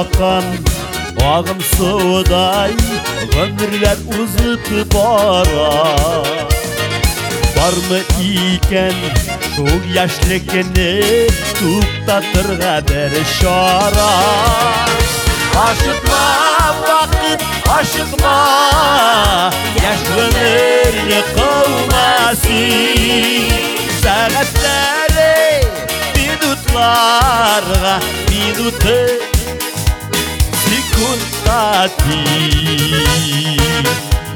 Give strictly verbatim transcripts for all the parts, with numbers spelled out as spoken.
аққан ағын судай ғұмырлер ұзып бара. Бармы икен шул яшьлекне туктатырга бер чара. Ашыкма вакыт, ашыкма, яшь гомерне кылма син. Сәгатьләре минутларга, минуты секундка тиң.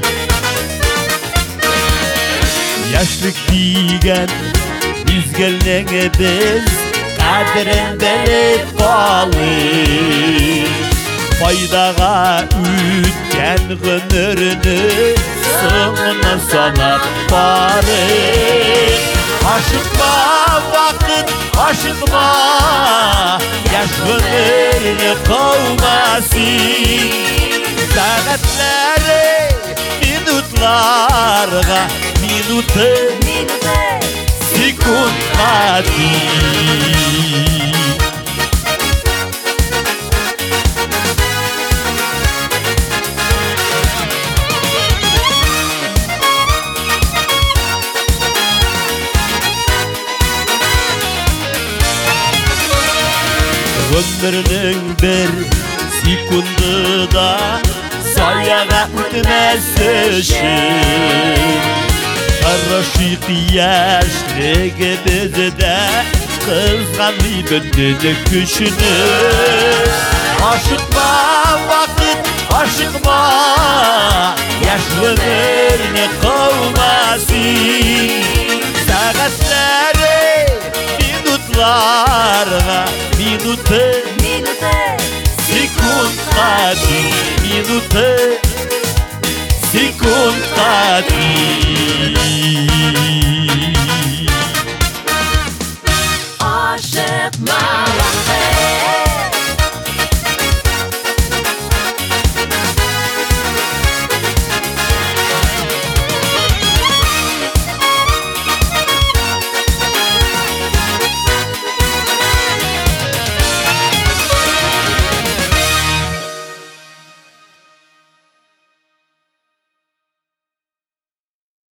Яшьлек дигән мизгелнең без кадерен белеп калыйк. Файдага үткән гомерне соңына санап барыйк. Ашыкма вакыт, ашыкма, яшь гомерне кылма син. Сәгатьләре минутларга, минуты секундка тиң. Гомернең бер секундыда заяга үтмәс өчен Арашык яшьлегебездә кызганмый бөтен көчне. Ашыкма вакыт, ашыкма, яшь гомерне кылма син. Сәгатьләре минутларга, минуты секундка тиң. Минуты секундка тиң.